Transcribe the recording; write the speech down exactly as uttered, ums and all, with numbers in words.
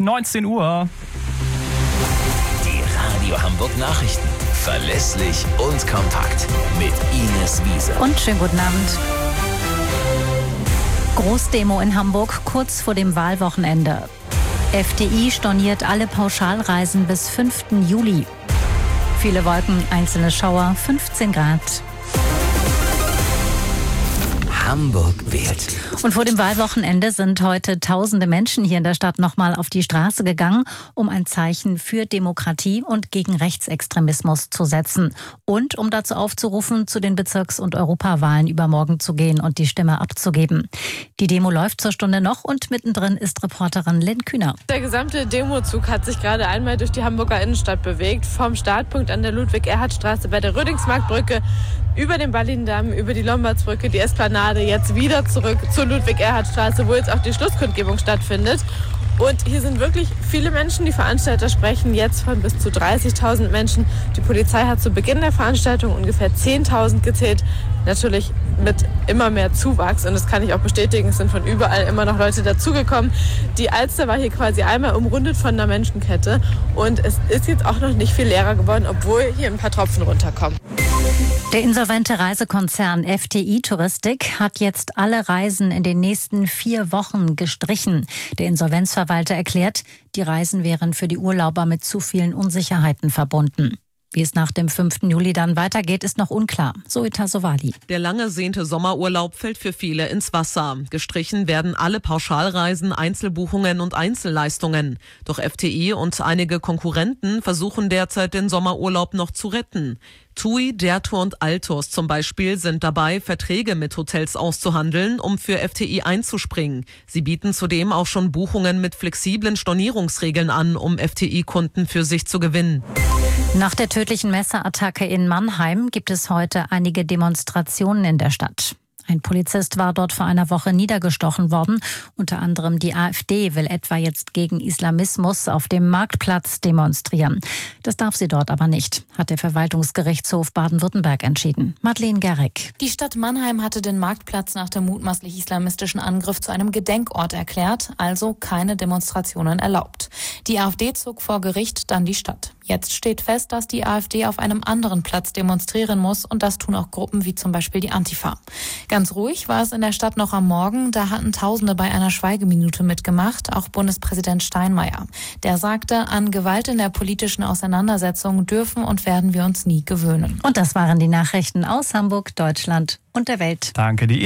neunzehn Uhr. Die Radio Hamburg Nachrichten. Verlässlich und kompakt. Mit Ines Wiese. Und schönen guten Abend. Großdemo in Hamburg kurz vor dem Wahlwochenende. F D I storniert alle Pauschalreisen bis fünften Juli. Viele Wolken, einzelne Schauer, fünfzehn Grad. Hamburg wählt. Und vor dem Wahlwochenende sind heute tausende Menschen hier in der Stadt nochmal auf die Straße gegangen, um ein Zeichen für Demokratie und gegen Rechtsextremismus zu setzen. Und um dazu aufzurufen, zu den Bezirks- und Europawahlen übermorgen zu gehen und die Stimme abzugeben. Die Demo läuft zur Stunde noch und mittendrin ist Reporterin Lynn Kühner. Der gesamte Demozug hat sich gerade einmal durch die Hamburger Innenstadt bewegt. Vom Startpunkt an der Ludwig-Erhard-Straße bei der Rödingsmarktbrücke über den Ballindamm, über die Lombardsbrücke, die Esplanade, jetzt wieder zurück zur Ludwig-Erhard-Straße, wo jetzt auch die Schlusskundgebung stattfindet. Und hier sind wirklich viele Menschen. Die Veranstalter sprechen jetzt von bis zu dreißigtausend Menschen. Die Polizei hat zu Beginn der Veranstaltung ungefähr zehntausend gezählt. Natürlich mit immer mehr Zuwachs. Und das kann ich auch bestätigen. Es sind von überall immer noch Leute dazugekommen. Die Alster war hier quasi einmal umrundet von einer Menschenkette. Und es ist jetzt auch noch nicht viel leerer geworden, obwohl hier ein paar Tropfen runterkommen. Der insolvente Reisekonzern F T I Touristik hat jetzt alle Reisen in den nächsten vier Wochen gestrichen. Der Insolvenzverwalter erklärt, die Reisen wären für die Urlauber mit zu vielen Unsicherheiten verbunden. Wie es nach dem fünften Juli dann weitergeht, ist noch unklar. Zoita Sowali. Der lang ersehnte Sommerurlaub fällt für viele ins Wasser. Gestrichen werden alle Pauschalreisen, Einzelbuchungen und Einzelleistungen. Doch F T I und einige Konkurrenten versuchen derzeit den Sommerurlaub noch zu retten. TUI, Dertour und Altos zum Beispiel sind dabei, Verträge mit Hotels auszuhandeln, um für F T I einzuspringen. Sie bieten zudem auch schon Buchungen mit flexiblen Stornierungsregeln an, um F T I-Kunden für sich zu gewinnen. Nach der tödlichen Messerattacke in Mannheim gibt es heute einige Demonstrationen in der Stadt. Ein Polizist war dort vor einer Woche niedergestochen worden. Unter anderem die AfD will etwa jetzt gegen Islamismus auf dem Marktplatz demonstrieren. Das darf sie dort aber nicht, hat der Verwaltungsgerichtshof Baden-Württemberg entschieden. Madeleine Gerrig. Die Stadt Mannheim hatte den Marktplatz nach dem mutmaßlich islamistischen Angriff zu einem Gedenkort erklärt, also keine Demonstrationen erlaubt. Die AfD zog vor Gericht, dann die Stadt. Jetzt steht fest, dass die AfD auf einem anderen Platz demonstrieren muss und das tun auch Gruppen wie zum Beispiel die Antifa. Ganz ruhig war es in der Stadt noch am Morgen, da hatten Tausende bei einer Schweigeminute mitgemacht, auch Bundespräsident Steinmeier. Der sagte, an Gewalt in der politischen Auseinandersetzung dürfen und werden wir uns nie gewöhnen. Und das waren die Nachrichten aus Hamburg, Deutschland und der Welt. Danke, die